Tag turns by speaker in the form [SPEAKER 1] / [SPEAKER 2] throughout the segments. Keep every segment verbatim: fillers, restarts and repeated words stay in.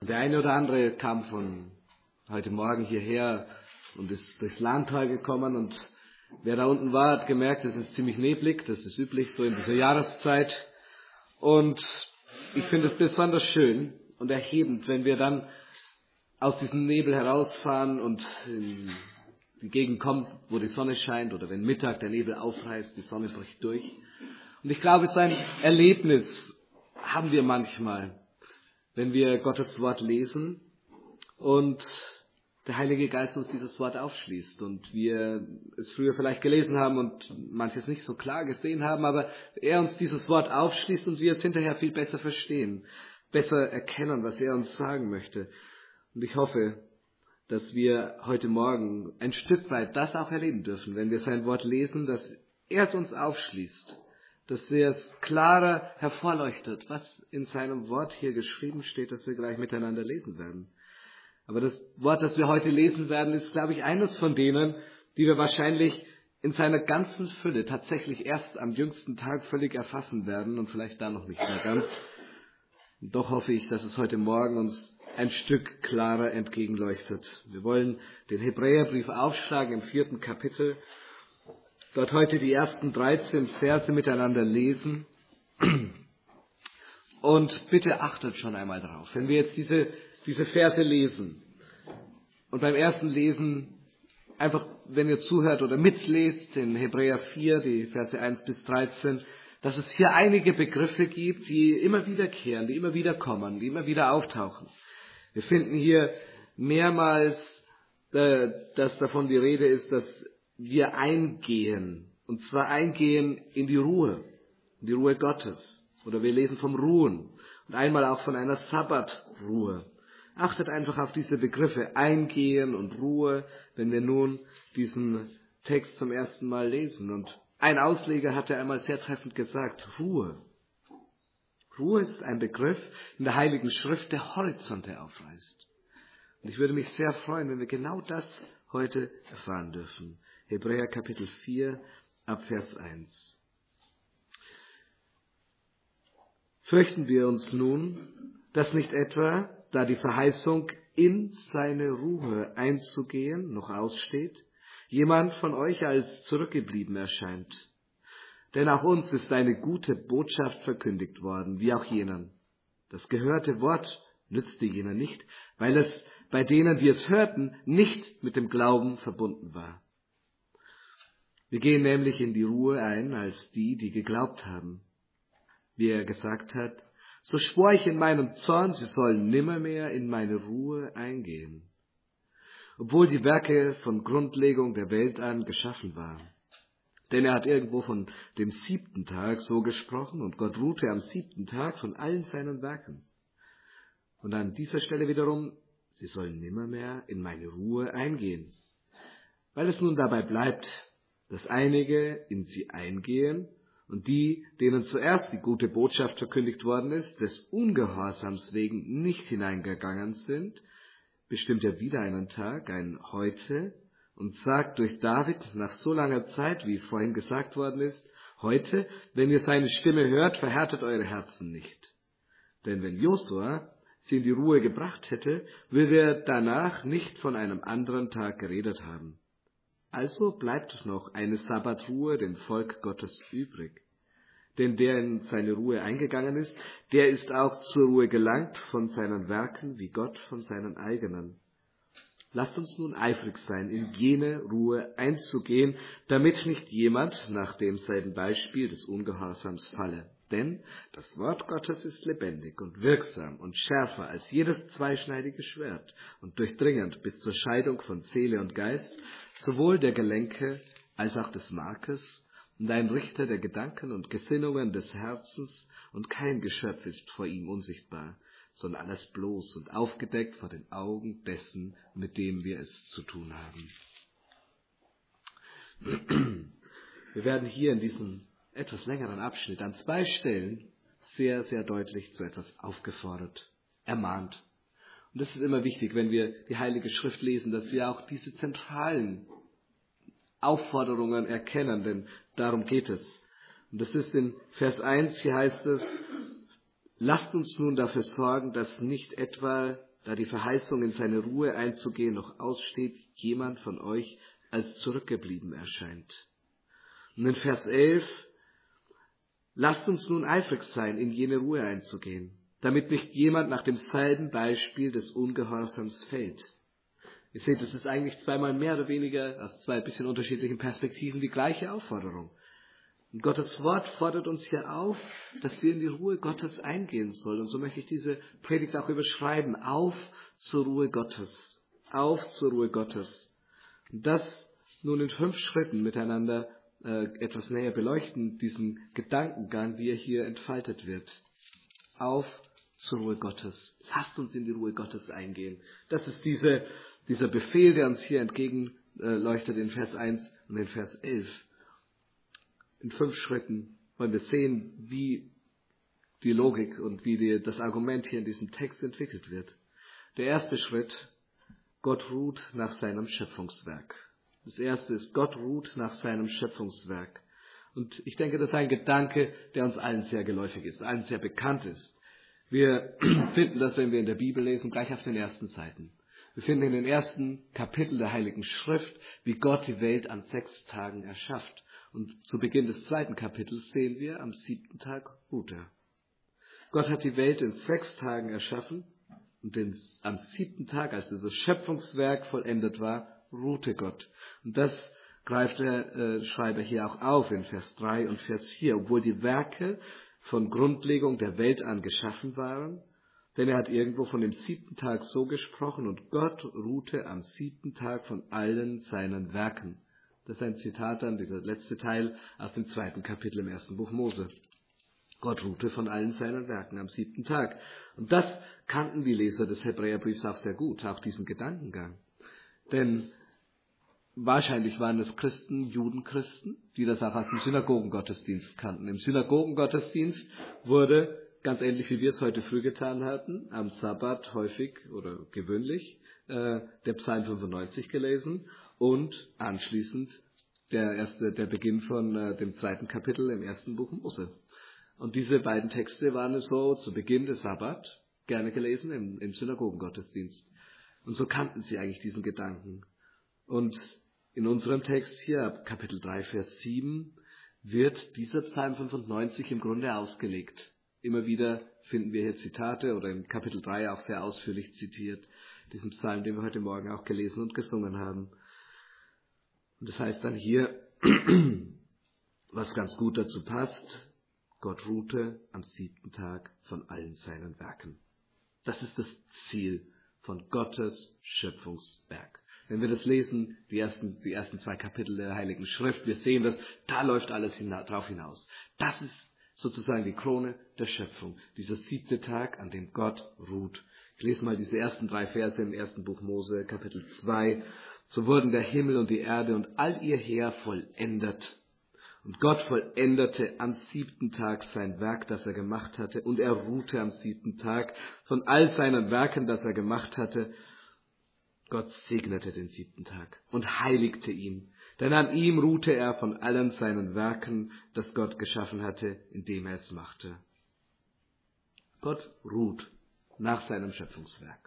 [SPEAKER 1] Der eine oder andere kam von heute Morgen hierher und ist durchs Lahntal gekommen, und wer da unten war, hat gemerkt, es ist ziemlich neblig, das ist üblich so in dieser Jahreszeit, und ich finde es besonders schön und erhebend, wenn wir dann aus diesem Nebel herausfahren und in die Gegend kommen, wo die Sonne scheint, oder wenn Mittag der Nebel aufreißt, die Sonne bricht durch. Und ich glaube, so ein Erlebnis haben wir manchmal, wenn wir Gottes Wort lesen und der Heilige Geist uns dieses Wort aufschließt und wir es früher vielleicht gelesen haben und manches nicht so klar gesehen haben, aber er uns dieses Wort aufschließt und wir es hinterher viel besser verstehen, besser erkennen, was er uns sagen möchte. Und ich hoffe, dass wir heute Morgen ein Stück weit das auch erleben dürfen, wenn wir sein Wort lesen, dass er es uns aufschließt, dass er es klarer hervorleuchtet, was in seinem Wort hier geschrieben steht, das wir gleich miteinander lesen werden. Aber das Wort, das wir heute lesen werden, ist, glaube ich, eines von denen, die wir wahrscheinlich in seiner ganzen Fülle tatsächlich erst am jüngsten Tag völlig erfassen werden und vielleicht da noch nicht mehr ganz. Und doch hoffe ich, dass es heute Morgen uns ein Stück klarer entgegenleuchtet. Wir wollen den Hebräerbrief aufschlagen im vierten Kapitel, dort heute die ersten dreizehn Verse miteinander lesen. Und bitte achtet schon einmal drauf, wenn wir jetzt diese, diese Verse lesen und beim ersten Lesen einfach, wenn ihr zuhört oder mitlest, in Hebräer vier, die Verse eins bis dreizehn, dass es hier einige Begriffe gibt, die immer wiederkehren, die immer wieder kommen, die immer wieder auftauchen. Wir finden hier mehrmals, äh, dass davon die Rede ist, dass wir eingehen, und zwar eingehen in die Ruhe, in die Ruhe Gottes. Oder wir lesen vom Ruhen und einmal auch von einer Sabbatruhe. Achtet einfach auf diese Begriffe, eingehen und Ruhe, wenn wir nun diesen Text zum ersten Mal lesen. Und ein Ausleger hatte einmal sehr treffend gesagt, Ruhe. Ruhe ist ein Begriff in der Heiligen Schrift, der Horizonte aufreißt. Und ich würde mich sehr freuen, wenn wir genau das heute erfahren dürfen. Hebräer Kapitel vier, ab Vers eins. Fürchten wir uns nun, dass nicht etwa, da die Verheißung, in seine Ruhe einzugehen, noch aussteht, jemand von euch als zurückgeblieben erscheint. Denn auch uns ist eine gute Botschaft verkündigt worden, wie auch jenen. Das gehörte Wort nützte jener nicht, weil es bei denen, die es hörten, nicht mit dem Glauben verbunden war. Wir gehen nämlich in die Ruhe ein, als die, die geglaubt haben. Wie er gesagt hat, so schwor ich in meinem Zorn, sie sollen nimmermehr in meine Ruhe eingehen. Obwohl die Werke von Grundlegung der Welt an geschaffen waren. Denn er hat irgendwo von dem siebten Tag so gesprochen und Gott ruhte am siebten Tag von allen seinen Werken. Und an dieser Stelle wiederum, sie sollen nimmermehr in meine Ruhe eingehen. Weil es nun dabei bleibt, dass einige in sie eingehen und die, denen zuerst die gute Botschaft verkündigt worden ist, des Ungehorsams wegen nicht hineingegangen sind, bestimmt er wieder einen Tag, ein Heute, und sagt durch David nach so langer Zeit, wie vorhin gesagt worden ist, heute, wenn ihr seine Stimme hört, verhärtet eure Herzen nicht. Denn wenn Josua sie in die Ruhe gebracht hätte, würde er danach nicht von einem anderen Tag geredet haben. Also bleibt noch eine Sabbatruhe dem Volk Gottes übrig. Denn der in seine Ruhe eingegangen ist, der ist auch zur Ruhe gelangt von seinen Werken, wie Gott von seinen eigenen. Lasst uns nun eifrig sein, in jene Ruhe einzugehen, damit nicht jemand nach demselben Beispiel des Ungehorsams falle. Denn das Wort Gottes ist lebendig und wirksam und schärfer als jedes zweischneidige Schwert und durchdringend bis zur Scheidung von Seele und Geist, sowohl der Gelenke als auch des Markes, und ein Richter der Gedanken und Gesinnungen des Herzens, und kein Geschöpf ist vor ihm unsichtbar, sondern alles bloß und aufgedeckt vor den Augen dessen, mit dem wir es zu tun haben. Wir werden hier in diesem etwas längeren Abschnitt an zwei Stellen sehr, sehr deutlich zu etwas aufgefordert, ermahnt. Und das ist immer wichtig, wenn wir die Heilige Schrift lesen, dass wir auch diese zentralen Aufforderungen erkennen, denn darum geht es. Und das ist in Vers eins, hier heißt es, lasst uns nun dafür sorgen, dass nicht etwa, da die Verheißung in seine Ruhe einzugehen noch aussteht, jemand von euch als zurückgeblieben erscheint. Und in Vers elf, lasst uns nun eifrig sein, in jene Ruhe einzugehen, damit nicht jemand nach demselben Beispiel des Ungehorsams fällt. Ihr seht, es ist eigentlich zweimal mehr oder weniger aus zwei bisschen unterschiedlichen Perspektiven die gleiche Aufforderung. Und Gottes Wort fordert uns hier auf, dass wir in die Ruhe Gottes eingehen sollen. Und so möchte ich diese Predigt auch überschreiben. Auf zur Ruhe Gottes. Auf zur Ruhe Gottes. Und das nun in fünf Schritten miteinander äh, etwas näher beleuchten, diesen Gedankengang, wie er hier entfaltet wird. Auf zur Ruhe Gottes. Lasst uns in die Ruhe Gottes eingehen. Das ist diese, dieser Befehl, der uns hier entgegenleuchtet in Vers eins und in Vers elf. In fünf Schritten wollen wir sehen, wie die Logik und wie die, das Argument hier in diesem Text entwickelt wird. Der erste Schritt, Gott ruht nach seinem Schöpfungswerk. Das erste ist, Gott ruht nach seinem Schöpfungswerk. Und ich denke, das ist ein Gedanke, der uns allen sehr geläufig ist, allen sehr bekannt ist. Wir finden das, wenn wir in der Bibel lesen, gleich auf den ersten Seiten. Wir finden in den ersten Kapiteln der Heiligen Schrift, wie Gott die Welt an sechs Tagen erschafft. Und zu Beginn des zweiten Kapitels sehen wir, am siebten Tag ruht er. Gott hat die Welt in sechs Tagen erschaffen und den, am siebten Tag, als dieses Schöpfungswerk vollendet war, ruhte Gott. Und das greift der äh, Schreiber hier auch auf in Vers drei und Vers vier, obwohl die Werke von Grundlegung der Welt an geschaffen waren, denn er hat irgendwo von dem siebten Tag so gesprochen und Gott ruhte am siebten Tag von allen seinen Werken. Das ist ein Zitat dann, dieser letzte Teil aus dem zweiten Kapitel im ersten Buch Mose. Gott ruhte von allen seinen Werken am siebten Tag. Und das kannten die Leser des Hebräerbriefs auch sehr gut, auch diesen Gedankengang. Denn wahrscheinlich waren es Christen, Judenchristen, die das auch aus dem Synagogengottesdienst kannten. Im Synagogengottesdienst wurde, ganz ähnlich wie wir es heute früh getan hatten, am Sabbat häufig oder gewöhnlich äh, der Psalm fünfundneunzig gelesen und anschließend der, erste, der Beginn von äh, dem zweiten Kapitel im ersten Buch Mose. Und diese beiden Texte waren so zu Beginn des Sabbat gerne gelesen im, im Synagogengottesdienst. Und so kannten sie eigentlich diesen Gedanken. Und in unserem Text hier, Kapitel drei, Vers sieben, wird dieser Psalm fünfundneunzig im Grunde ausgelegt. Immer wieder finden wir hier Zitate oder im Kapitel drei auch sehr ausführlich zitiert, diesen Psalm, den wir heute Morgen auch gelesen und gesungen haben. Und das heißt dann hier, was ganz gut dazu passt, Gott ruhte am siebten Tag von allen seinen Werken. Das ist das Ziel von Gottes Schöpfungswerk. Wenn wir das lesen, die ersten, die ersten zwei Kapitel der Heiligen Schrift, wir sehen das, da läuft alles hina- drauf hinaus. Das ist sozusagen die Krone der Schöpfung, dieser siebte Tag, an dem Gott ruht. Ich lese mal diese ersten drei Verse im ersten Buch Mose, Kapitel zwei. So wurden der Himmel und die Erde und all ihr Heer vollendet. Und Gott vollendete am siebten Tag sein Werk, das er gemacht hatte, und er ruhte am siebten Tag von all seinen Werken, das er gemacht hatte. Gott segnete den siebten Tag und heiligte ihn, denn an ihm ruhte er von allen seinen Werken, das Gott geschaffen hatte, indem er es machte. Gott ruht nach seinem Schöpfungswerk.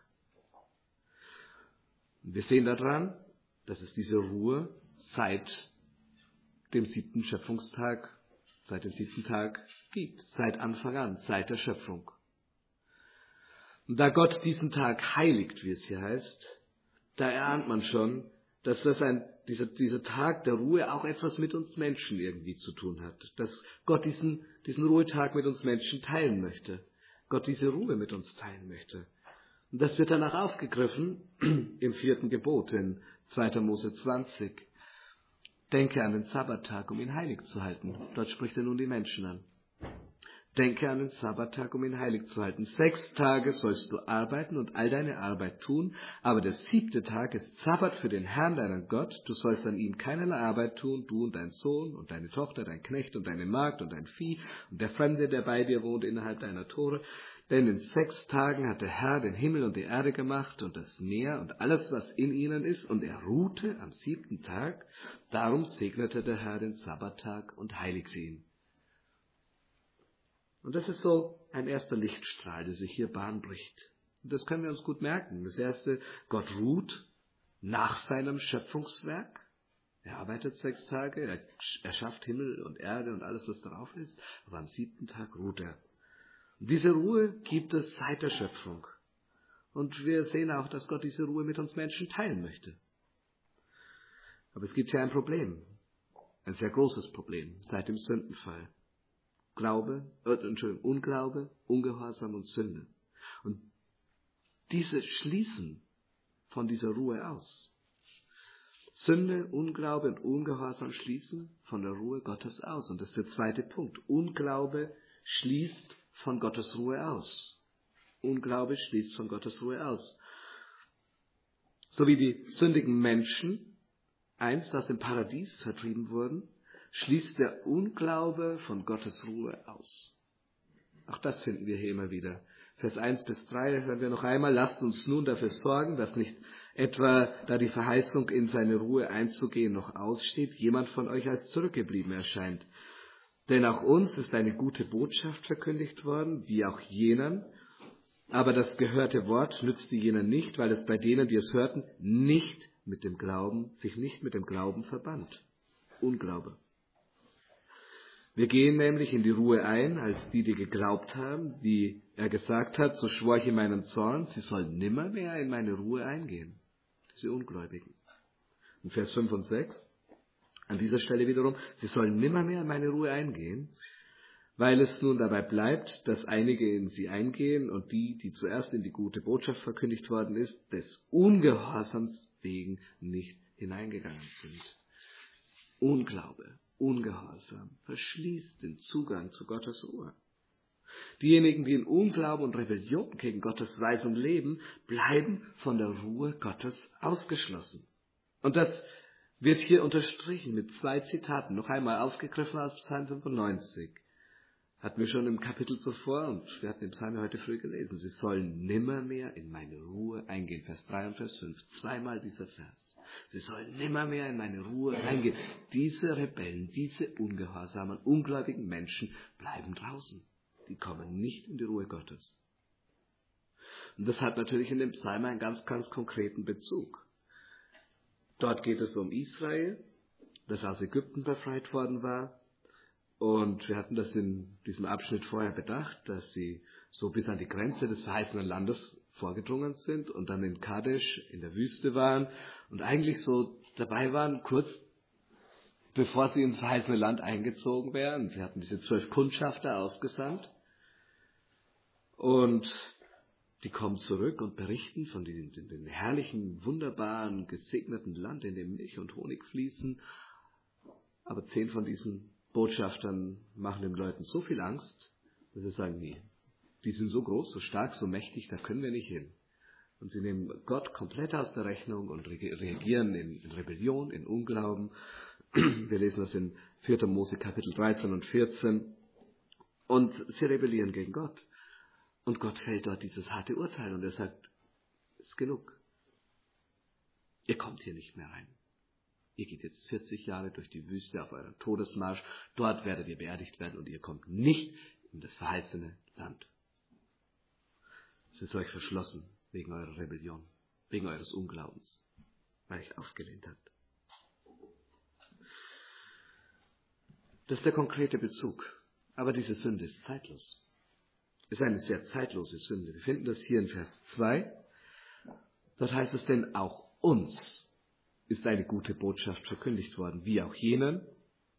[SPEAKER 1] Und wir sehen daran, dass es diese Ruhe seit dem siebten Schöpfungstag, seit dem siebten Tag gibt, seit Anfang an, seit der Schöpfung. Und da Gott diesen Tag heiligt, wie es hier heißt, da erahnt man schon, dass das ein, dieser, dieser Tag der Ruhe auch etwas mit uns Menschen irgendwie zu tun hat. Dass Gott diesen, diesen Ruhetag mit uns Menschen teilen möchte. Gott diese Ruhe mit uns teilen möchte. Und das wird danach aufgegriffen im vierten Gebot, in zweiter Mose zwanzig. Denke an den Sabbattag, um ihn heilig zu halten. Dort spricht er nun die Menschen an. Denke an den Sabbattag, um ihn heilig zu halten. Sechs Tage sollst du arbeiten und all deine Arbeit tun, aber der siebte Tag ist Sabbat für den Herrn, deinen Gott. Du sollst an ihm keinerlei Arbeit tun, du und dein Sohn und deine Tochter, dein Knecht und deine Magd und dein Vieh und der Fremde, der bei dir wohnt innerhalb deiner Tore. Denn in sechs Tagen hat der Herr den Himmel und die Erde gemacht und das Meer und alles, was in ihnen ist, und er ruhte am siebten Tag. Darum segnete der Herr den Sabbattag und heiligte ihn. Und das ist so ein erster Lichtstrahl, der sich hier Bahn bricht. Und das können wir uns gut merken. Das erste, Gott ruht nach seinem Schöpfungswerk. Er arbeitet sechs Tage, er, er schafft Himmel und Erde und alles, was darauf ist. Aber am siebten Tag ruht er. Und diese Ruhe gibt es seit der Schöpfung. Und wir sehen auch, dass Gott diese Ruhe mit uns Menschen teilen möchte. Aber es gibt hier ein Problem. Ein sehr großes Problem seit dem Sündenfall. Glaube, äh, Entschuldigung, Unglaube, Ungehorsam und Sünde. Und diese schließen von dieser Ruhe aus. Sünde, Unglaube und Ungehorsam schließen von der Ruhe Gottes aus. Und das ist der zweite Punkt. Unglaube schließt von Gottes Ruhe aus. Unglaube schließt von Gottes Ruhe aus. So wie die sündigen Menschen einst aus dem Paradies vertrieben wurden, schließt der Unglaube von Gottes Ruhe aus. Auch das finden wir hier immer wieder. Vers eins bis drei hören wir noch einmal, lasst uns nun dafür sorgen, dass nicht etwa, da die Verheißung in seine Ruhe einzugehen noch aussteht, jemand von euch als zurückgeblieben erscheint. Denn auch uns ist eine gute Botschaft verkündigt worden, wie auch jenen, aber das gehörte Wort nützte jenen nicht, weil es bei denen, die es hörten, nicht mit dem Glauben, sich nicht mit dem Glauben verband. Unglaube. Wir gehen nämlich in die Ruhe ein, als die, die geglaubt haben, wie er gesagt hat, so schwor ich in meinem Zorn, sie sollen nimmermehr in meine Ruhe eingehen. Diese Ungläubigen. In Vers fünf und sechs, an dieser Stelle wiederum, sie sollen nimmermehr in meine Ruhe eingehen, weil es nun dabei bleibt, dass einige in sie eingehen und die, die zuerst in die gute Botschaft verkündigt worden ist, des Ungehorsams wegen nicht hineingegangen sind. Unglaube. Ungehorsam verschließt den Zugang zu Gottes Ruhe. Diejenigen, die in Unglauben und Rebellion gegen Gottes Weisung leben, bleiben von der Ruhe Gottes ausgeschlossen. Und das wird hier unterstrichen mit zwei Zitaten, noch einmal aufgegriffen aus Psalm fünfundneunzig. Hatten wir schon im Kapitel zuvor und wir hatten den Psalm heute früh gelesen. Sie sollen nimmermehr in meine Ruhe eingehen. Vers drei und Vers fünf. Zweimal dieser Vers. Sie sollen nimmermehr in meine Ruhe eingehen. Diese Rebellen, diese ungehorsamen, ungläubigen Menschen bleiben draußen. Die kommen nicht in die Ruhe Gottes. Und das hat natürlich in dem Psalm einen ganz, ganz konkreten Bezug. Dort geht es um Israel, das aus Ägypten befreit worden war. Und wir hatten das in diesem Abschnitt vorher bedacht, dass sie so bis an die Grenze des verheißenen Landes vorgedrungen sind und dann in Kadesh in der Wüste waren und eigentlich so dabei waren, kurz bevor sie ins verheißene Land eingezogen wären. Sie hatten diese zwölf Kundschafter ausgesandt und die kommen zurück und berichten von dem, dem herrlichen, wunderbaren, gesegneten Land, in dem Milch und Honig fließen. Aber zehn von diesen Botschaftern machen den Leuten so viel Angst, dass sie sagen, nee, die sind so groß, so stark, so mächtig, da können wir nicht hin. Und sie nehmen Gott komplett aus der Rechnung und reagieren in, in Rebellion, in Unglauben. Wir lesen das in vierter Mose Kapitel dreizehn und vierzehn. Und sie rebellieren gegen Gott. Und Gott fällt dort dieses harte Urteil und er sagt, es ist genug. Ihr kommt hier nicht mehr rein. Ihr geht jetzt vierzig Jahre durch die Wüste auf euren Todesmarsch. Dort werdet ihr beerdigt werden und ihr kommt nicht in das verheißene Land. Es ist euch verschlossen wegen eurer Rebellion, wegen eures Unglaubens, weil ihr aufgelehnt habt. Das ist der konkrete Bezug. Aber diese Sünde ist zeitlos. Es ist eine sehr zeitlose Sünde. Wir finden das hier in Vers zwei. Dort heißt es, denn auch uns ist eine gute Botschaft verkündigt worden, wie auch jenen.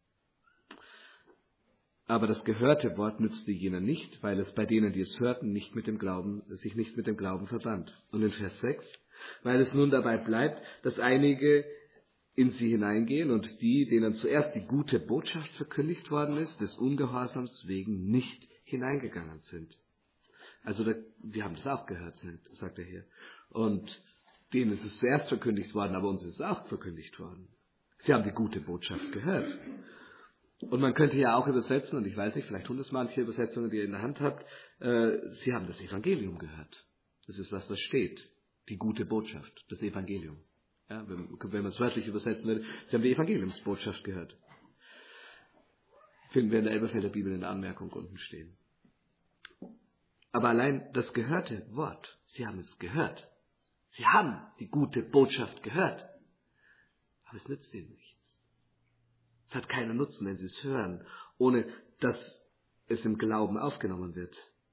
[SPEAKER 1] Aber das gehörte Wort nützte jenen nicht, weil es bei denen, die es hörten, nicht mit dem Glauben, sich nicht mit dem Glauben verband. Und in Vers sechs, weil es nun dabei bleibt, dass einige in sie hineingehen und die, denen zuerst die gute Botschaft verkündigt worden ist, des Ungehorsams wegen nicht hineingegangen sind. Also da, wir haben das auch gehört, sagt er hier. Und denen ist es zuerst verkündigt worden, aber uns ist es auch verkündigt worden. Sie haben die gute Botschaft gehört. Und man könnte ja auch übersetzen, und ich weiß nicht, vielleicht tun das manche Übersetzungen, die ihr in der Hand habt, äh, sie haben das Evangelium gehört. Das ist, was da steht. Die gute Botschaft, das Evangelium. Ja, wenn, wenn man es wörtlich übersetzen würde, sie haben die Evangeliumsbotschaft gehört. Finden wir in der Elberfelder Bibel in der Anmerkung unten stehen. Aber allein das gehörte Wort, sie haben es gehört. Sie haben die gute Botschaft gehört. Aber es nützt ihnen nichts. Es hat keinen Nutzen, wenn sie es hören, ohne dass es im Glauben aufgenommen wird.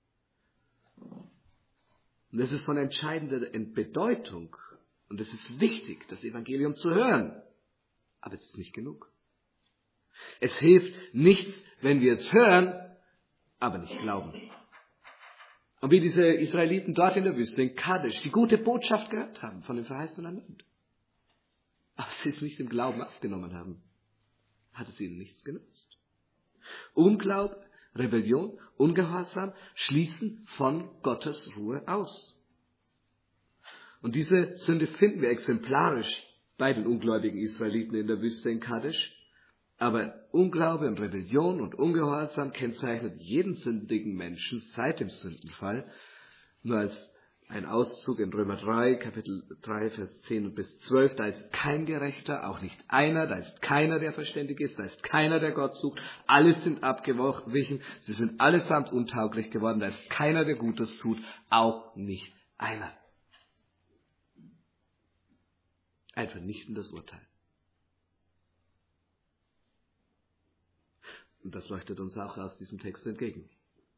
[SPEAKER 1] Und es ist von entscheidender Bedeutung und es ist wichtig, das Evangelium zu hören. Aber es ist nicht genug. Es hilft nichts, wenn wir es hören, aber nicht glauben. Und wie diese Israeliten dort in der Wüste, in Kadesh, die gute Botschaft gehört haben von dem verheißenen Land. Aber sie es nicht im Glauben aufgenommen haben, hat es ihnen nichts genutzt. Unglaube, Rebellion, Ungehorsam schließen von Gottes Ruhe aus. Und diese Sünde finden wir exemplarisch bei den ungläubigen Israeliten in der Wüste in Kadesh. Aber Unglaube und Rebellion und Ungehorsam kennzeichnet jeden sündigen Menschen seit dem Sündenfall. Nur als ein Auszug in Römer drei, Kapitel drei, Vers zehn bis zwölf, da ist kein Gerechter, auch nicht einer, da ist keiner, der verständig ist, da ist keiner, der Gott sucht. Alle sind abgewichen, sie sind allesamt untauglich geworden, da ist keiner, der Gutes tut, auch nicht einer. Ein vernichtendes Urteil. Und das leuchtet uns auch aus diesem Text entgegen.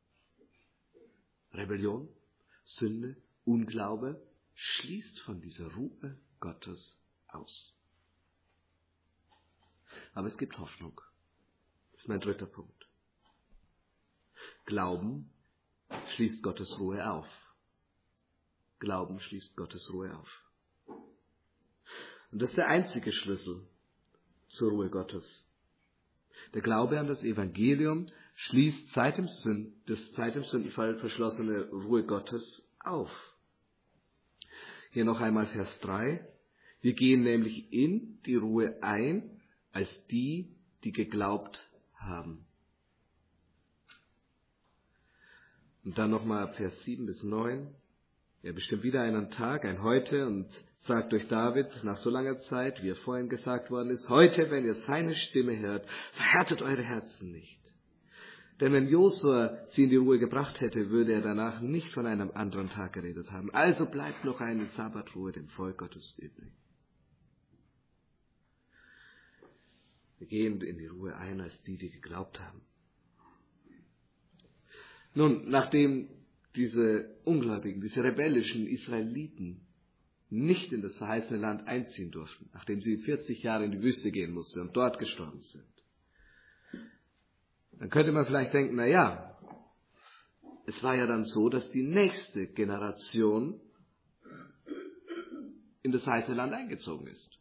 [SPEAKER 1] Rebellion, Sünde, Unglaube schließt von dieser Ruhe Gottes aus. Aber es gibt Hoffnung. Das ist mein dritter Punkt. Glauben schließt Gottes Ruhe auf. Glauben schließt Gottes Ruhe auf. Und das ist der einzige Schlüssel zur Ruhe Gottes. Der Glaube an das Evangelium schließt seit dem, Sünd, das seit dem Sündenfall verschlossene Ruhe Gottes auf. Hier noch einmal Vers drei. Wir gehen nämlich in die Ruhe ein, als die, die geglaubt haben. Und dann nochmal Vers sieben bis neun. Er bestimmt wieder einen Tag, ein Heute, und sagt durch David nach so langer Zeit, wie er vorhin gesagt worden ist, heute, wenn ihr seine Stimme hört, verhärtet eure Herzen nicht. Denn wenn Josua sie in die Ruhe gebracht hätte, würde er danach nicht von einem anderen Tag geredet haben. Also bleibt noch eine Sabbatruhe dem Volk Gottes übrig. Wir gehen in die Ruhe ein, als die, die geglaubt haben. Nun, nachdem diese Ungläubigen, diese rebellischen Israeliten nicht in das verheißene Land einziehen durften, nachdem sie vierzig Jahre in die Wüste gehen mussten und dort gestorben sind, dann könnte man vielleicht denken, na ja, es war ja dann so, dass die nächste Generation in das verheißene Land eingezogen ist.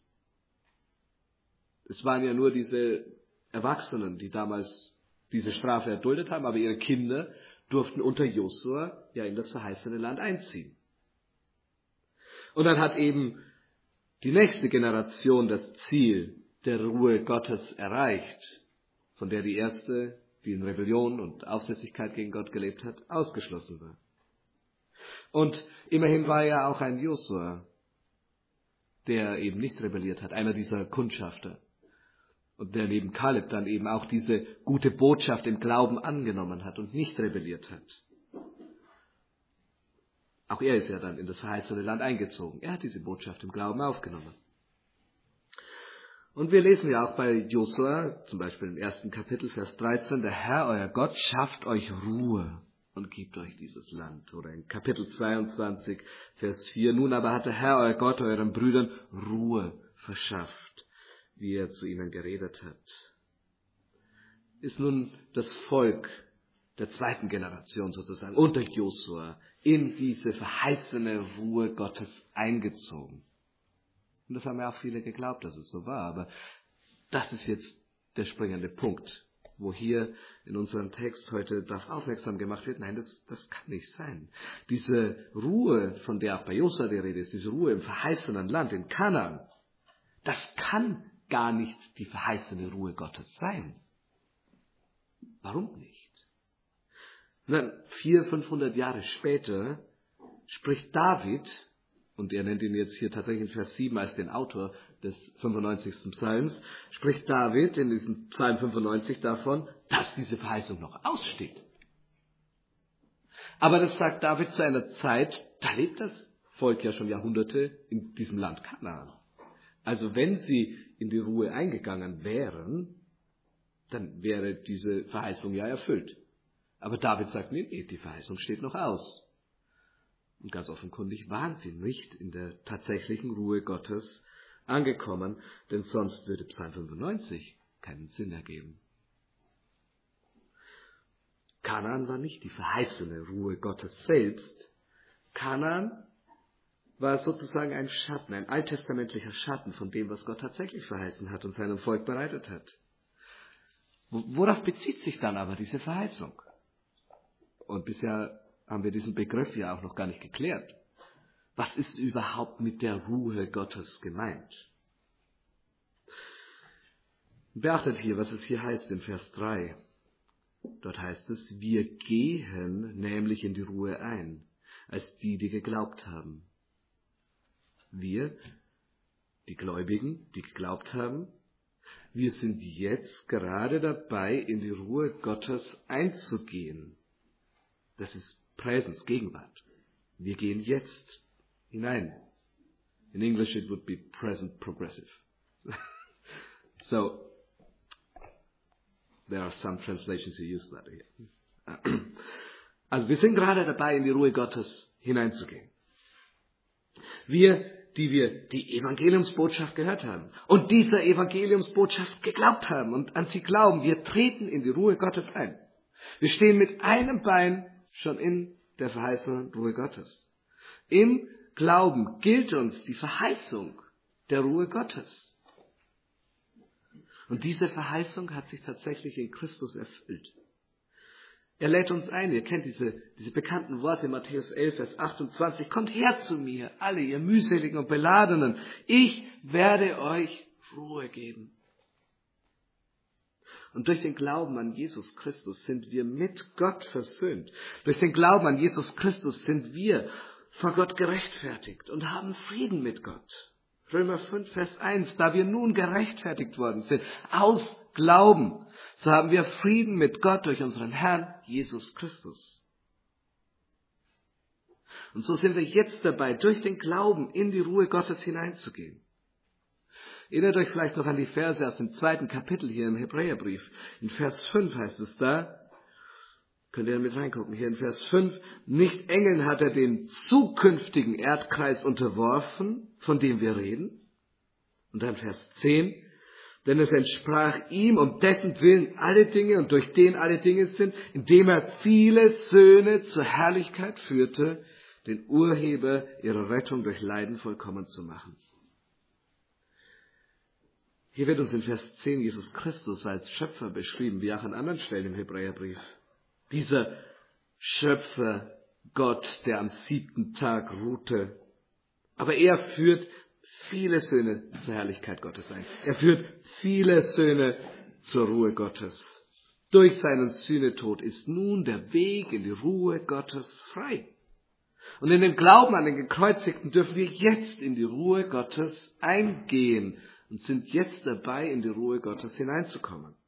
[SPEAKER 1] Es waren ja nur diese Erwachsenen, die damals diese Strafe erduldet haben, aber ihre Kinder durften unter Josua ja in das verheißene Land einziehen. Und dann hat eben die nächste Generation das Ziel der Ruhe Gottes erreicht, von der die erste, die in Rebellion und Aufsässigkeit gegen Gott gelebt hat, ausgeschlossen war. Und immerhin war ja auch ein Josua, der eben nicht rebelliert hat, einer dieser Kundschafter. Und der neben Kaleb dann eben auch diese gute Botschaft im Glauben angenommen hat und nicht rebelliert hat. Auch er ist ja dann in das verheißene Land eingezogen. Er hat diese Botschaft im Glauben aufgenommen. Und wir lesen ja auch bei Josua, zum Beispiel im ersten Kapitel, Vers dreizehn, der Herr, euer Gott, schafft euch Ruhe und gibt euch dieses Land. Oder in Kapitel zweiundzwanzig, Vers vier, nun aber hat der Herr, euer Gott, euren Brüdern Ruhe verschafft, wie er zu ihnen geredet hat. Ist nun das Volk der zweiten Generation sozusagen unter Josua in diese verheißene Ruhe Gottes eingezogen. Und das haben ja auch viele geglaubt, dass es so war. Aber das ist jetzt der springende Punkt, wo hier in unserem Text heute darauf aufmerksam gemacht wird. Nein, das, das kann nicht sein. Diese Ruhe, von der auch bei Josua die Rede ist, diese Ruhe im verheißenen Land, in Kanaan, das kann gar nicht die verheißene Ruhe Gottes sein. Warum nicht? Dann vierhundert, fünfhundert Jahre später spricht David, und er nennt ihn jetzt hier tatsächlich in Vers sieben als den Autor des fünfundneunzigsten Psalms, spricht David in diesem Psalm fünfundneunzig davon, dass diese Verheißung noch aussteht. Aber das sagt David zu einer Zeit, da lebt das Volk ja schon Jahrhunderte in diesem Land Kanaan. Also wenn sie in die Ruhe eingegangen wären, dann wäre diese Verheißung ja erfüllt. Aber David sagt, nee, nee, die Verheißung steht noch aus. Und ganz offenkundig waren sie nicht in der tatsächlichen Ruhe Gottes angekommen, denn sonst würde Psalm fünfundneunzig keinen Sinn ergeben. Kanaan war nicht die verheißene Ruhe Gottes selbst. Kanaan war sozusagen ein Schatten, ein alttestamentlicher Schatten von dem, was Gott tatsächlich verheißen hat und seinem Volk bereitet hat. Worauf bezieht sich dann aber diese Verheißung? Und bisher haben wir diesen Begriff ja auch noch gar nicht geklärt. Was ist überhaupt mit der Ruhe Gottes gemeint? Beachtet hier, was es hier heißt in Vers drei. Dort heißt es, wir gehen nämlich in die Ruhe ein, als die, die geglaubt haben. Wir, die Gläubigen, die geglaubt haben, wir sind jetzt gerade dabei, in die Ruhe Gottes einzugehen. Das ist Präsens, Gegenwart. Wir gehen jetzt hinein. In English it would be present progressive. So, there are some translations who use that here. Also wir sind gerade dabei, in die Ruhe Gottes hineinzugehen. Wir, die wir die Evangeliumsbotschaft gehört haben und dieser Evangeliumsbotschaft geglaubt haben und an sie glauben, wir treten in die Ruhe Gottes ein. Wir stehen mit einem Bein schon in der verheißenen Ruhe Gottes. Im Glauben gilt uns die Verheißung der Ruhe Gottes. Und diese Verheißung hat sich tatsächlich in Christus erfüllt. Er lädt uns ein, ihr kennt diese, diese bekannten Worte in Matthäus elf, Vers achtundzwanzig, kommt her zu mir, alle ihr mühseligen und Beladenen, ich werde euch Ruhe geben. Und durch den Glauben an Jesus Christus sind wir mit Gott versöhnt. Durch den Glauben an Jesus Christus sind wir vor Gott gerechtfertigt und haben Frieden mit Gott. Römer fünf, Vers eins, da wir nun gerechtfertigt worden sind, aus Glauben, so haben wir Frieden mit Gott durch unseren Herrn Jesus Christus. Und so sind wir jetzt dabei, durch den Glauben in die Ruhe Gottes hineinzugehen. Erinnert euch vielleicht noch an die Verse aus dem zweiten Kapitel hier im Hebräerbrief. In Vers fünf heißt es da, könnt ihr mit reingucken, hier in Vers fünf, nicht Engeln hat er den zukünftigen Erdkreis unterworfen, von dem wir reden. Und dann Vers zehn, denn es entsprach ihm, um dessen Willen alle Dinge und durch den alle Dinge sind, indem er viele Söhne zur Herrlichkeit führte, den Urheber ihrer Rettung durch Leiden vollkommen zu machen. Hier wird uns in Vers zehn Jesus Christus als Schöpfer beschrieben, wie auch an anderen Stellen im Hebräerbrief. Dieser Schöpfer Gott, der am siebten Tag ruhte. Aber er führt viele Söhne zur Herrlichkeit Gottes ein. Er führt viele Söhne zur Ruhe Gottes. Durch seinen Sühnetod ist nun der Weg in die Ruhe Gottes frei. Und in dem Glauben an den Gekreuzigten dürfen wir jetzt in die Ruhe Gottes eingehen und sind jetzt dabei, in die Ruhe Gottes hineinzukommen.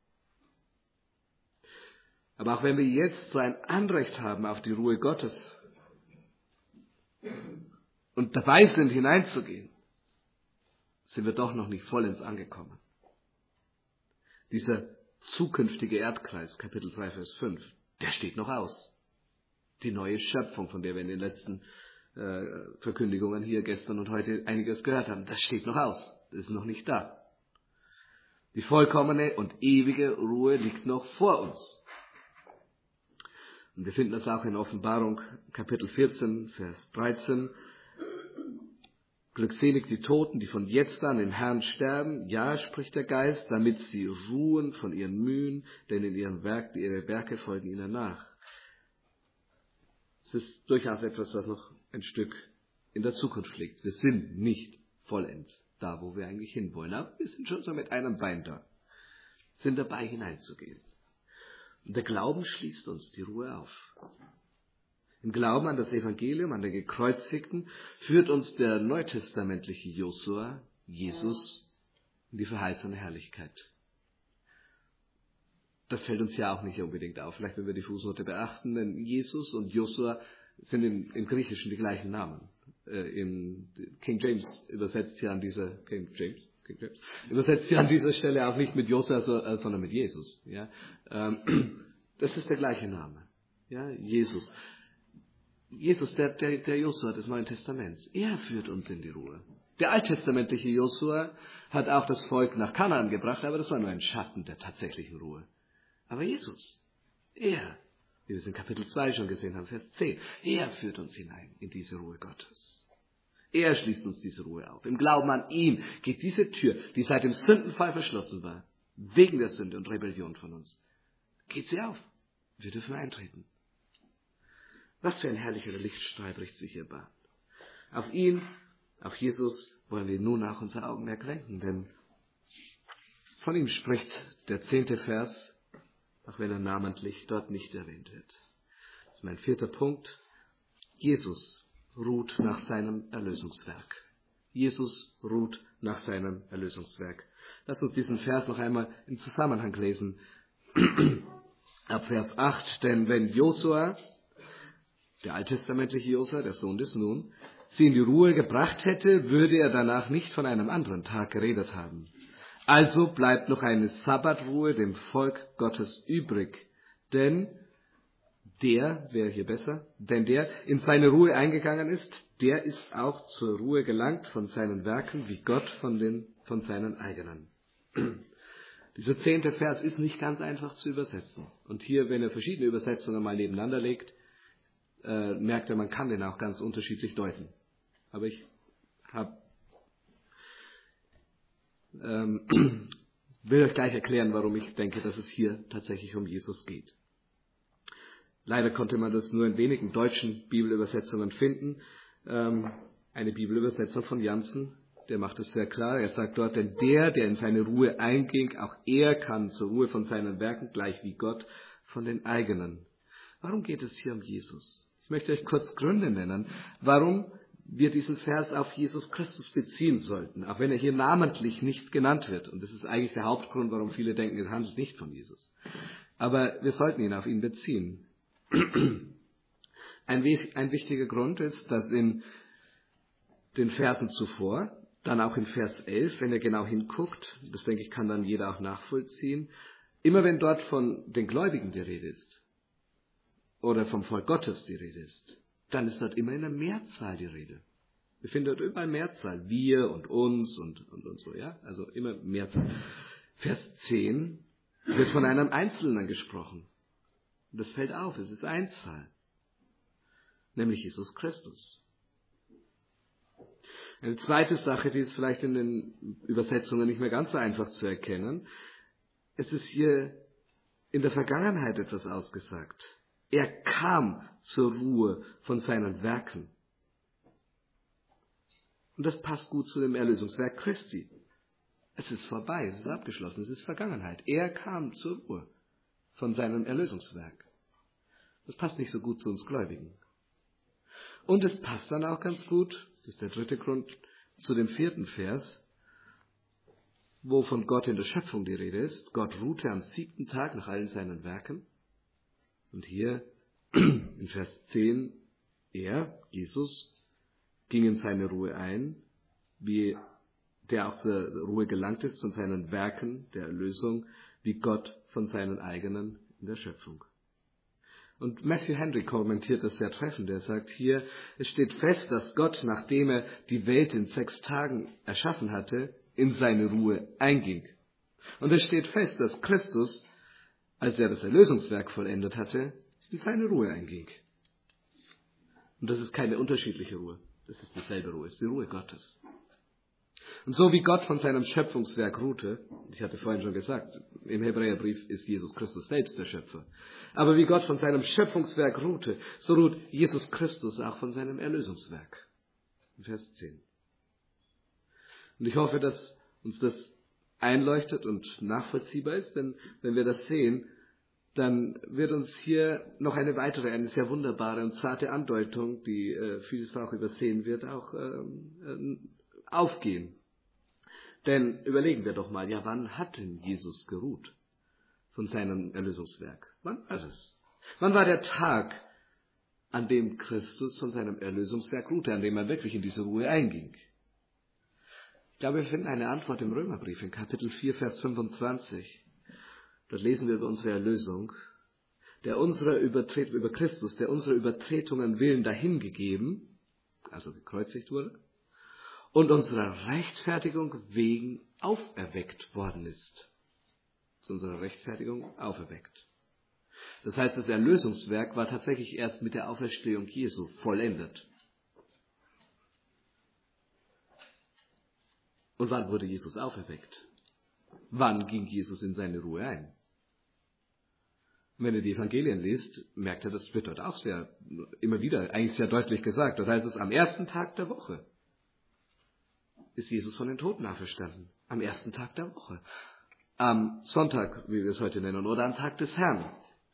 [SPEAKER 1] Aber auch wenn wir jetzt so ein Anrecht haben auf die Ruhe Gottes und dabei sind, hineinzugehen, sind wir doch noch nicht vollends angekommen. Dieser zukünftige Erdkreis, Kapitel drei, Vers fünf, der steht noch aus. Die neue Schöpfung, von der wir in den letzten äh, Verkündigungen hier gestern und heute einiges gehört haben, das steht noch aus. Das ist noch nicht da. Die vollkommene und ewige Ruhe liegt noch vor uns. Und wir finden das auch in Offenbarung, Kapitel vierzehn, Vers dreizehn. Glückselig die Toten, die von jetzt an im Herrn sterben. Ja, spricht der Geist, damit sie ruhen von ihren Mühen, denn in ihren Werk, ihre Werke folgen ihnen nach. Es ist durchaus etwas, was noch ein Stück in der Zukunft liegt. Wir sind nicht vollends da, wo wir eigentlich hinwollen. Aber wir sind schon so mit einem Bein da. Sind dabei, hineinzugehen. Und der Glauben schließt uns die Ruhe auf. Im Glauben an das Evangelium, an den Gekreuzigten, führt uns der neutestamentliche Josua, Jesus, in die verheißene Herrlichkeit. das fällt uns ja auch nicht unbedingt auf. Vielleicht, wenn wir die Fußnote beachten, denn Jesus und Josua sind in, im Griechischen die gleichen Namen. Äh, im King James übersetzt hier an dieser King James, King James übersetzt hier an dieser Stelle auch nicht mit Josua, so, äh, sondern mit Jesus. Ja, ähm, das ist der gleiche Name. Ja, Jesus. Jesus, der, der, der Josua des Neuen Testaments. Er führt uns in die Ruhe. Der alttestamentliche Josua hat auch das Volk nach Kanaan gebracht, aber das war nur ein Schatten der tatsächlichen Ruhe. Aber Jesus, er, wie wir es in Kapitel zwei schon gesehen haben, Vers zehn, er führt uns hinein in diese Ruhe Gottes. Er schließt uns diese Ruhe auf. Im Glauben an ihn geht diese Tür, die seit dem Sündenfall verschlossen war, wegen der Sünde und Rebellion von uns, geht sie auf. Wir dürfen eintreten. Was für ein herrlicher Lichtstrahl bricht sich hier Bahn. Auf ihn, auf Jesus wollen wir nun auch unser Augenmerk lenken, denn von ihm spricht der zehnte Vers, auch wenn er namentlich dort nicht erwähnt wird. Das ist mein vierter Punkt. Jesus ruht nach seinem Erlösungswerk. Jesus ruht nach seinem Erlösungswerk. Lass uns diesen Vers noch einmal im Zusammenhang lesen. Ab Vers acht, denn wenn Josua, der alttestamentliche Josua, der Sohn des Nun, sie in die Ruhe gebracht hätte, würde er danach nicht von einem anderen Tag geredet haben. Also bleibt noch eine Sabbatruhe dem Volk Gottes übrig. Denn der, wäre hier besser, denn der in seine Ruhe eingegangen ist, der ist auch zur Ruhe gelangt von seinen Werken, wie Gott von, den, von seinen eigenen. Dieser zehnte Vers ist nicht ganz einfach zu übersetzen. Und hier, wenn er verschiedene Übersetzungen mal nebeneinander legt, äh, merkt er, man kann den auch ganz unterschiedlich deuten. Aber ich habe ähm, will euch gleich erklären, warum ich denke, dass es hier tatsächlich um Jesus geht. Leider konnte man das nur in wenigen deutschen Bibelübersetzungen finden. Ähm, eine Bibelübersetzung von Jansen, der macht es sehr klar. Er sagt dort, denn der, der in seine Ruhe einging, auch er kann zur Ruhe von seinen Werken, gleich wie Gott von den eigenen. Warum geht es hier um Jesus? Ich möchte euch kurz Gründe nennen, warum wir diesen Vers auf Jesus Christus beziehen sollten, auch wenn er hier namentlich nicht genannt wird. Und das ist eigentlich der Hauptgrund, warum viele denken, es handelt nicht von Jesus. Aber wir sollten ihn auf ihn beziehen. Ein, ein wichtiger Grund ist, dass in den Versen zuvor, dann auch in Vers elf, wenn ihr genau hinguckt, das denke ich, kann dann jeder auch nachvollziehen, immer wenn dort von den Gläubigen die Rede ist oder vom Volk Gottes die Rede ist, dann ist dort immer in der Mehrzahl die Rede. Wir finden dort überall Mehrzahl, wir und uns und, und, und so, ja, also immer Mehrzahl. Vers zehn wird von einem Einzelnen gesprochen. Und das fällt auf, es ist Einzahl, nämlich Jesus Christus. Eine zweite Sache, die ist vielleicht in den Übersetzungen nicht mehr ganz so einfach zu erkennen, es ist hier in der Vergangenheit etwas ausgesagt. Er kam zur Ruhe von seinen Werken. Und das passt gut zu dem Erlösungswerk Christi. Es ist vorbei, es ist abgeschlossen, es ist Vergangenheit. Er kam zur Ruhe von seinem Erlösungswerk. Das passt nicht so gut zu uns Gläubigen. Und es passt dann auch ganz gut, das ist der dritte Grund, zu dem vierten Vers, wo von Gott in der Schöpfung die Rede ist. Gott ruhte am siebten Tag nach allen seinen Werken. Und hier in Vers zehn, er, Jesus, ging in seine Ruhe ein, wie der auch zur Ruhe gelangt ist von seinen Werken der Erlösung, wie Gott von seinen eigenen in der Schöpfung. Und Matthew Henry kommentiert das sehr treffend. Er sagt hier, es steht fest, dass Gott, nachdem er die Welt in sechs Tagen erschaffen hatte, in seine Ruhe einging. Und es steht fest, dass Christus, als er das Erlösungswerk vollendet hatte, in seine Ruhe einging. Und das ist keine unterschiedliche Ruhe. Das ist dieselbe Ruhe, es ist die Ruhe Gottes. Und so wie Gott von seinem Schöpfungswerk ruhte, ich hatte vorhin schon gesagt, im Hebräerbrief ist Jesus Christus selbst der Schöpfer. Aber wie Gott von seinem Schöpfungswerk ruhte, so ruht Jesus Christus auch von seinem Erlösungswerk. In Vers zehn. Und ich hoffe, dass uns das einleuchtet und nachvollziehbar ist, denn wenn wir das sehen, dann wird uns hier noch eine weitere, eine sehr wunderbare und zarte Andeutung, die äh, vielfach übersehen wird, auch ähm, aufgehen. Denn überlegen wir doch mal, ja, wann hat denn Jesus geruht von seinem Erlösungswerk? Wann war das? Wann war der Tag, an dem Christus von seinem Erlösungswerk ruhte, an dem er wirklich in diese Ruhe einging? Ich glaube, wir finden eine Antwort im Römerbrief in Kapitel vier, Vers fünfundzwanzig. Dort lesen wir über unsere Erlösung. Der unsere Übertret- über Christus, der unsere Übertretungen willen dahingegeben, also gekreuzigt wurde, und unserer Rechtfertigung wegen auferweckt worden ist. Zu unserer Rechtfertigung auferweckt. Das heißt, das Erlösungswerk war tatsächlich erst mit der Auferstehung Jesu vollendet. Und wann wurde Jesus auferweckt? Wann ging Jesus in seine Ruhe ein? Wenn ihr die Evangelien liest, merkt ihr, das wird dort auch sehr, immer wieder, eigentlich sehr deutlich gesagt. Das heißt, es am ersten Tag der Woche ist Jesus von den Toten auferstanden. Am ersten Tag der Woche. Am Sonntag, wie wir es heute nennen, oder am Tag des Herrn.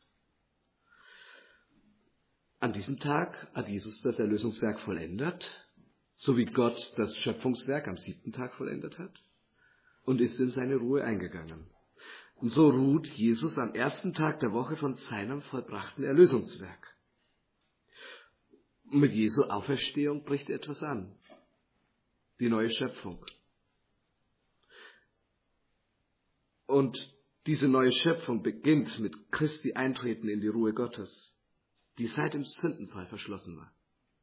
[SPEAKER 1] An diesem Tag hat Jesus das Erlösungswerk vollendet, so wie Gott das Schöpfungswerk am siebten Tag vollendet hat, und ist in seine Ruhe eingegangen. Und so ruht Jesus am ersten Tag der Woche von seinem vollbrachten Erlösungswerk. Und mit Jesu Auferstehung bricht etwas an. Die neue Schöpfung. Und diese neue Schöpfung beginnt mit Christi Eintreten in die Ruhe Gottes, die seit dem Sündenfall verschlossen war.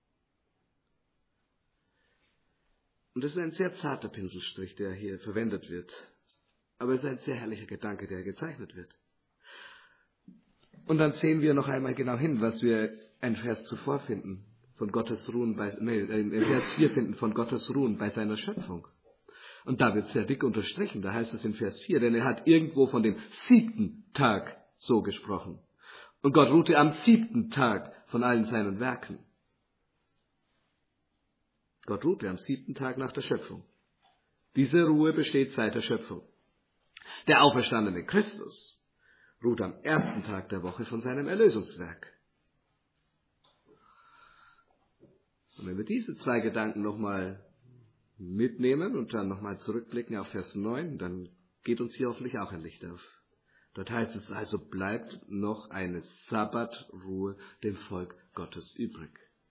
[SPEAKER 1] Und das ist ein sehr zarter Pinselstrich, der hier verwendet wird. Aber es ist ein sehr herrlicher Gedanke, der gezeichnet wird. Und dann sehen wir noch einmal genau hin, was wir ein Vers zuvor finden, von Gottes Ruhen bei, nee, in Vers vier finden, von Gottes Ruhen bei seiner Schöpfung. Und da wird sehr dick unterstrichen, da heißt es in Vers vier, denn er hat irgendwo von dem siebten Tag so gesprochen. Und Gott ruhte am siebten Tag von allen seinen Werken. Gott ruhte am siebten Tag nach der Schöpfung. Diese Ruhe besteht seit der Schöpfung. Der auferstandene Christus ruht am ersten Tag der Woche von seinem Erlösungswerk. Und wenn wir diese zwei Gedanken nochmal mitnehmen und dann nochmal zurückblicken auf Vers neun, dann geht uns hier hoffentlich auch ein Licht auf. Dort heißt es also, bleibt noch eine Sabbatruhe dem Volk Gottes übrig.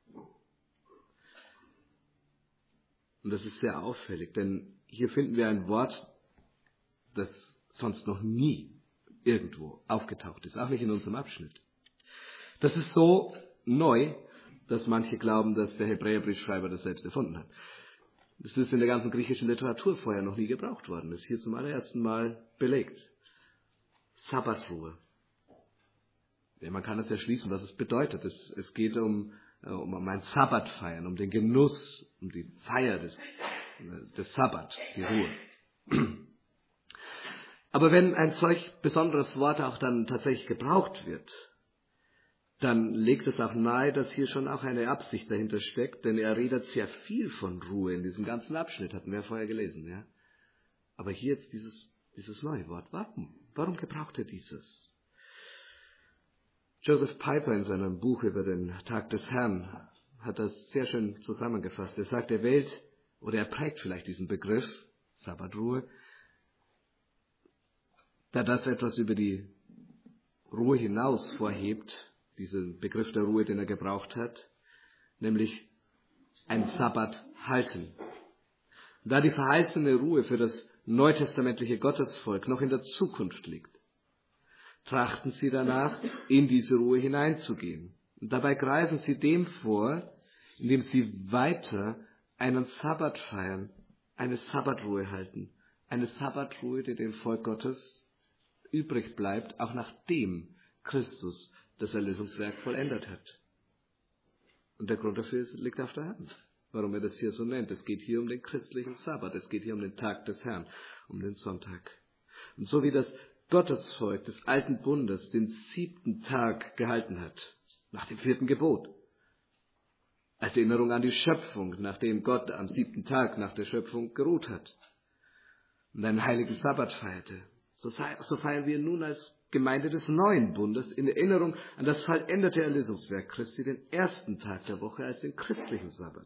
[SPEAKER 1] Und das ist sehr auffällig, denn hier finden wir ein Wort, das sonst noch nie irgendwo aufgetaucht ist, auch nicht in unserem Abschnitt. Das ist so neu, dass manche glauben, dass der Hebräerbriefschreiber das selbst erfunden hat. Das ist in der ganzen griechischen Literatur vorher noch nie gebraucht worden. Das ist hier zum allerersten Mal belegt. Sabbatruhe. Ja, man kann es ja schließen, was es bedeutet. Es, es geht um, um, um ein Sabbatfeiern, um den Genuss, um die Feier des, des Sabbat, die Ruhe. Aber wenn ein solch besonderes Wort auch dann tatsächlich gebraucht wird, dann legt es auch nahe, dass hier schon auch eine Absicht dahinter steckt, denn er redet sehr viel von Ruhe in diesem ganzen Abschnitt, hatten wir vorher gelesen, ja. Aber hier jetzt dieses, dieses neue Wort. Warum? Warum gebraucht er dieses? Joseph Piper in seinem Buch über den Tag des Herrn hat das sehr schön zusammengefasst. Er sagt, er wählt, oder er prägt vielleicht diesen Begriff, Sabbatruhe, da das etwas über die Ruhe hinaus vorhebt, diesen Begriff der Ruhe, den er gebraucht hat, nämlich ein Sabbat halten. Da die verheißene Ruhe für das neutestamentliche Gottesvolk noch in der Zukunft liegt, trachten sie danach, in diese Ruhe hineinzugehen. Und dabei greifen sie dem vor, indem sie weiter einen Sabbat feiern, eine Sabbatruhe halten, eine Sabbatruhe, die dem Volk Gottes übrig bleibt, auch nachdem Christus das Erlösungswerk vollendet hat. Und der Grund dafür liegt auf der Hand, warum er das hier so nennt. Es geht hier um den christlichen Sabbat, es geht hier um den Tag des Herrn, um den Sonntag. Und so wie das Gottesvolk des alten Bundes den siebten Tag gehalten hat, nach dem vierten Gebot, als Erinnerung an die Schöpfung, nachdem Gott am siebten Tag nach der Schöpfung geruht hat und einen heiligen Sabbat feierte, so feiern wir nun als Gemeinde des neuen Bundes in Erinnerung an das vollendete Erlösungswerk Christi, den ersten Tag der Woche als den christlichen Sabbat.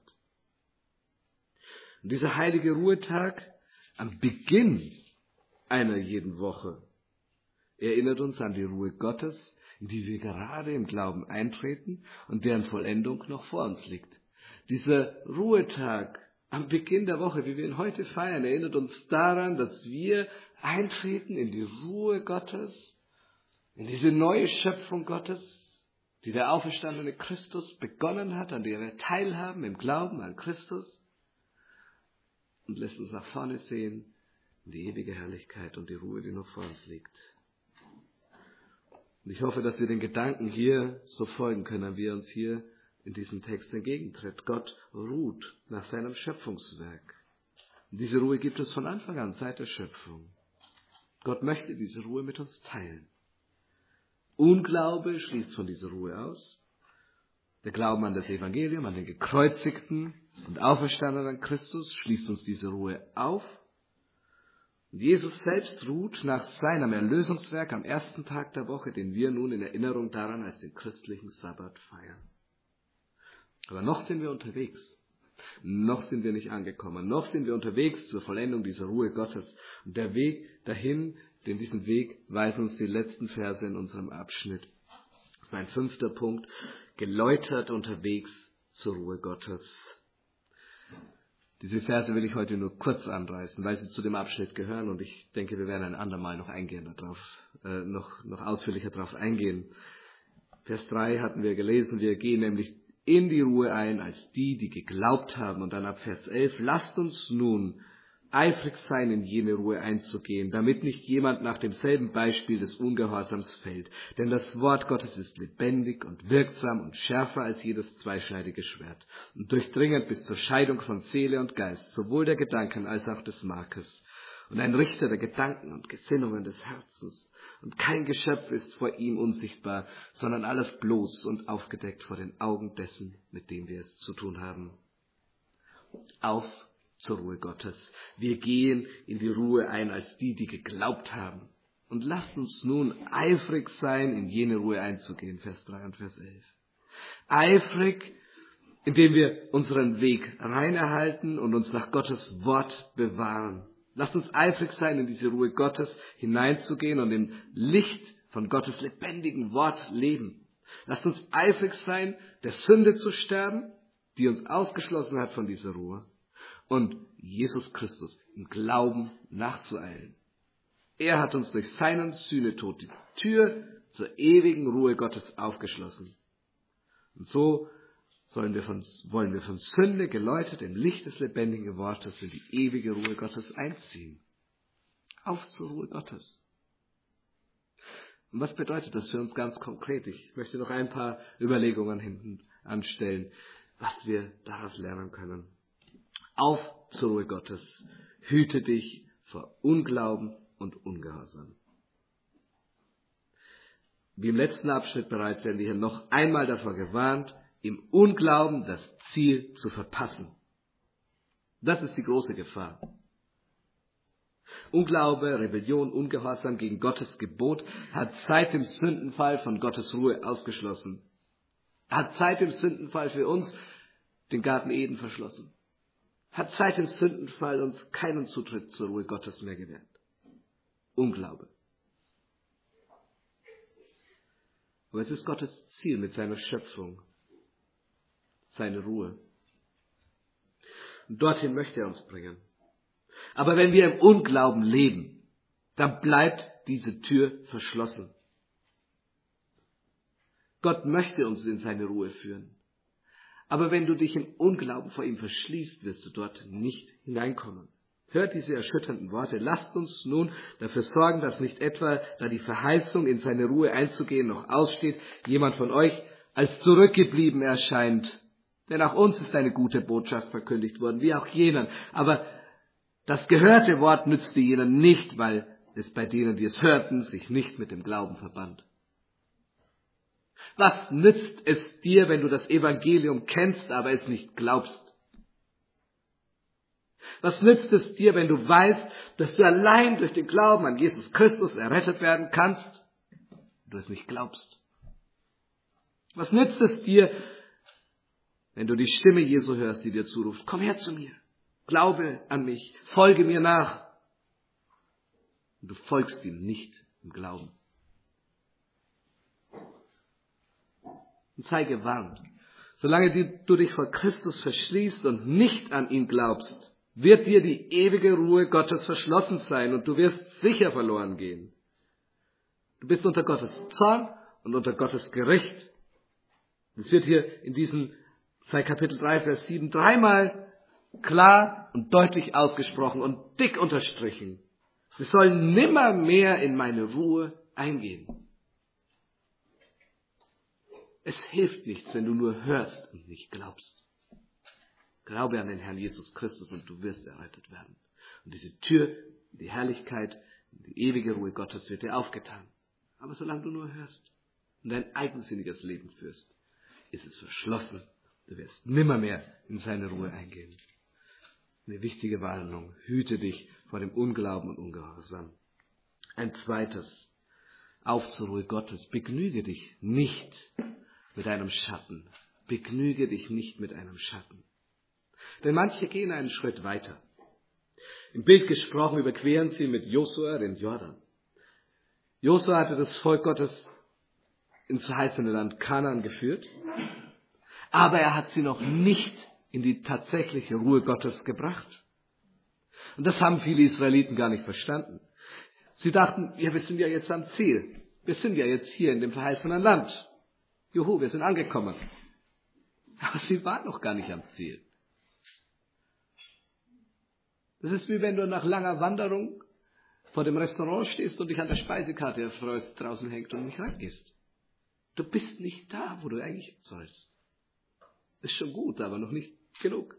[SPEAKER 1] Und dieser heilige Ruhetag am Beginn einer jeden Woche Er erinnert uns an die Ruhe Gottes, in die wir gerade im Glauben eintreten und deren Vollendung noch vor uns liegt. Dieser Ruhetag am Beginn der Woche, wie wir ihn heute feiern, erinnert uns daran, dass wir eintreten in die Ruhe Gottes, in diese neue Schöpfung Gottes, die der auferstandene Christus begonnen hat, an der wir teilhaben im Glauben an Christus, und lässt uns nach vorne sehen in die ewige Herrlichkeit und die Ruhe, die noch vor uns liegt. Und ich hoffe, dass wir den Gedanken hier so folgen können, wie er uns hier in diesem Text entgegentritt. Gott ruht nach seinem Schöpfungswerk. Und diese Ruhe gibt es von Anfang an, seit der Schöpfung. Gott möchte diese Ruhe mit uns teilen. Unglaube schließt von dieser Ruhe aus. Der Glauben an das Evangelium, an den gekreuzigten und auferstandenen Christus schließt uns diese Ruhe auf. Und Jesus selbst ruht nach seinem Erlösungswerk am ersten Tag der Woche, den wir nun in Erinnerung daran als den christlichen Sabbat feiern. Aber noch sind wir unterwegs. Noch sind wir nicht angekommen. Noch sind wir unterwegs zur Vollendung dieser Ruhe Gottes. Und der Weg dahin, den diesen Weg weisen uns die letzten Verse in unserem Abschnitt. Das ist mein fünfter Punkt. Geläutert unterwegs zur Ruhe Gottes. Diese Verse will ich heute nur kurz anreißen, weil sie zu dem Abschnitt gehören und ich denke, wir werden ein andermal noch eingehen darauf, äh, noch, noch ausführlicher darauf eingehen. Vers drei hatten wir gelesen, wir gehen nämlich in die Ruhe ein als die, die geglaubt haben. Und dann ab Vers elf, lasst uns nun eifrig sein, in jene Ruhe einzugehen, damit nicht jemand nach demselben Beispiel des Ungehorsams fällt. Denn das Wort Gottes ist lebendig und wirksam und schärfer als jedes zweischneidige Schwert und durchdringend bis zur Scheidung von Seele und Geist, sowohl der Gedanken als auch des Markes, und ein Richter der Gedanken und Gesinnungen des Herzens. Und kein Geschöpf ist vor ihm unsichtbar, sondern alles bloß und aufgedeckt vor den Augen dessen, mit dem wir es zu tun haben. Auf zur Ruhe Gottes. Wir gehen in die Ruhe ein als die, die geglaubt haben. Und lasst uns nun eifrig sein, in jene Ruhe einzugehen, Vers drei und Vers elf. Eifrig, indem wir unseren Weg rein erhalten und uns nach Gottes Wort bewahren. Lasst uns eifrig sein, in diese Ruhe Gottes hineinzugehen und im Licht von Gottes lebendigen Wort leben. Lasst uns eifrig sein, der Sünde zu sterben, die uns ausgeschlossen hat von dieser Ruhe, und Jesus Christus im Glauben nachzueilen. Er hat uns durch seinen Sühnetod die Tür zur ewigen Ruhe Gottes aufgeschlossen. Und so sollen wir von, wollen wir von Sünde geläutert im Licht des lebendigen Wortes in die ewige Ruhe Gottes einziehen. Auf zur Ruhe Gottes. Und was bedeutet das für uns ganz konkret? Ich möchte noch ein paar Überlegungen hinten anstellen, was wir daraus lernen können. Auf zur Ruhe Gottes. Hüte dich vor Unglauben und Ungehorsam. Wie im letzten Abschnitt bereits werden wir hier noch einmal davor gewarnt, im Unglauben das Ziel zu verpassen. Das ist die große Gefahr. Unglaube, Rebellion, Ungehorsam gegen Gottes Gebot hat seit dem Sündenfall von Gottes Ruhe ausgeschlossen. Hat seit dem Sündenfall für uns den Garten Eden verschlossen. Hat seit dem Sündenfall uns keinen Zutritt zur Ruhe Gottes mehr gewährt. Unglaube. Aber es ist Gottes Ziel mit seiner Schöpfung, seine Ruhe. Und dorthin möchte er uns bringen. Aber wenn wir im Unglauben leben, dann bleibt diese Tür verschlossen. Gott möchte uns in seine Ruhe führen. Aber wenn du dich im Unglauben vor ihm verschließt, wirst du dort nicht hineinkommen. Hört diese erschütternden Worte. Lasst uns nun dafür sorgen, dass nicht etwa, da die Verheißung, in seine Ruhe einzugehen, noch aussteht, jemand von euch als zurückgeblieben erscheint. Denn auch uns ist eine gute Botschaft verkündigt worden, wie auch jenen. Aber das gehörte Wort nützte jenen nicht, weil es bei denen, die es hörten, sich nicht mit dem Glauben verband. Was nützt es dir, wenn du das Evangelium kennst, aber es nicht glaubst? Was nützt es dir, wenn du weißt, dass du allein durch den Glauben an Jesus Christus errettet werden kannst, und du es nicht glaubst? Was nützt es dir, wenn du die Stimme Jesu hörst, die dir zuruft, komm her zu mir, glaube an mich, folge mir nach, und du folgst ihm nicht im Glauben? Und sei gewarnt. Solange du dich vor Christus verschließt und nicht an ihn glaubst, wird dir die ewige Ruhe Gottes verschlossen sein und du wirst sicher verloren gehen. Du bist unter Gottes Zorn und unter Gottes Gericht. Es wird hier in diesem Kapitel drei, Vers sieben dreimal klar und deutlich ausgesprochen und dick unterstrichen. Sie sollen nimmer mehr in meine Ruhe eingehen. Es hilft nichts, wenn du nur hörst und nicht glaubst. Glaube an den Herrn Jesus Christus und du wirst errettet werden. Und diese Tür, die Herrlichkeit, die ewige Ruhe Gottes wird dir aufgetan. Aber solange du nur hörst und dein eigensinniges Leben führst, ist es verschlossen. Du wirst nimmermehr in seine Ruhe eingehen. Eine wichtige Warnung. Hüte dich vor dem Unglauben und Ungehorsam. Ein zweites. Auf zur Ruhe Gottes. Begnüge dich nicht mit einem Schatten. Begnüge dich nicht mit einem Schatten. Denn manche gehen einen Schritt weiter. Im Bild gesprochen überqueren sie mit Josua den Jordan. Josua hatte das Volk Gottes ins verheißene Land Kanaan geführt, aber er hat sie noch nicht in die tatsächliche Ruhe Gottes gebracht. Und das haben viele Israeliten gar nicht verstanden. Sie dachten, ja, wir sind ja jetzt am Ziel. Wir sind ja jetzt hier in dem verheißenen Land. Juhu, wir sind angekommen. Aber sie waren noch gar nicht am Ziel. Das ist wie wenn du nach langer Wanderung vor dem Restaurant stehst und dich an der Speisekarte erfreust, draußen hängt und nicht reingehst. Du bist nicht da, wo du eigentlich sollst. Ist schon gut, aber noch nicht genug.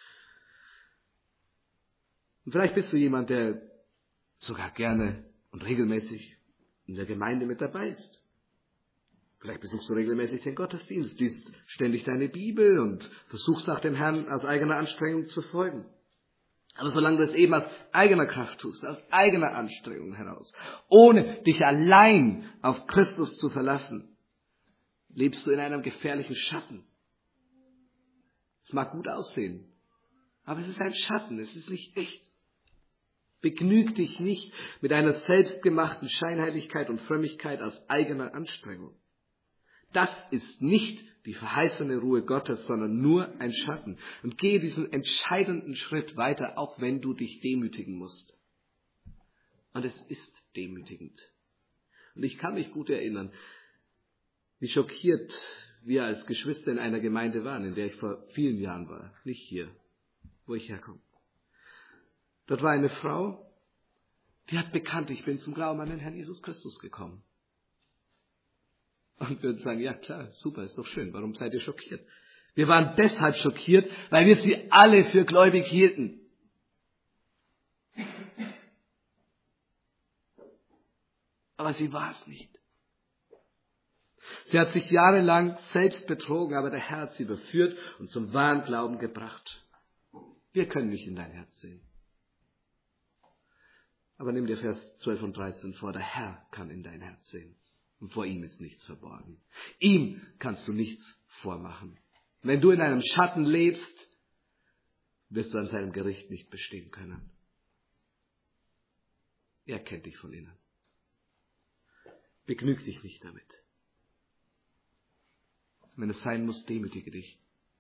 [SPEAKER 1] Und vielleicht bist du jemand, der sogar gerne und regelmäßig in der Gemeinde mit dabei ist. Vielleicht besuchst du regelmäßig den Gottesdienst, liest ständig deine Bibel und versuchst nach dem Herrn aus eigener Anstrengung zu folgen. Aber solange du es eben aus eigener Kraft tust, aus eigener Anstrengung heraus, ohne dich allein auf Christus zu verlassen, lebst du in einem gefährlichen Schatten. Es mag gut aussehen, aber es ist ein Schatten, es ist nicht echt. Begnüg dich nicht mit einer selbstgemachten Scheinheiligkeit und Frömmigkeit aus eigener Anstrengung. Das ist nicht die verheißene Ruhe Gottes, sondern nur ein Schatten. Und gehe diesen entscheidenden Schritt weiter, auch wenn du dich demütigen musst. Und es ist demütigend. Und ich kann mich gut erinnern, wie schockiert wir als Geschwister in einer Gemeinde waren, in der ich vor vielen Jahren war. Nicht hier, wo ich herkomme. Dort war eine Frau, die hat bekannt, ich bin zum Glauben an den Herrn Jesus Christus gekommen. Und wir würden sagen, ja klar, super, ist doch schön. Warum seid ihr schockiert? Wir waren deshalb schockiert, weil wir sie alle für gläubig hielten. Aber sie war es nicht. Sie hat sich jahrelang selbst betrogen, aber der Herr hat sie überführt und zum wahren Glauben gebracht. Wir können nicht in dein Herz sehen. Aber nimm dir Vers zwölf und dreizehn vor, der Herr kann in dein Herz sehen. Und vor ihm ist nichts verborgen. Ihm kannst du nichts vormachen. Wenn du in einem Schatten lebst, wirst du an seinem Gericht nicht bestehen können. Er kennt dich von innen. Begnüg dich nicht damit. Wenn es sein muss, demütige dich.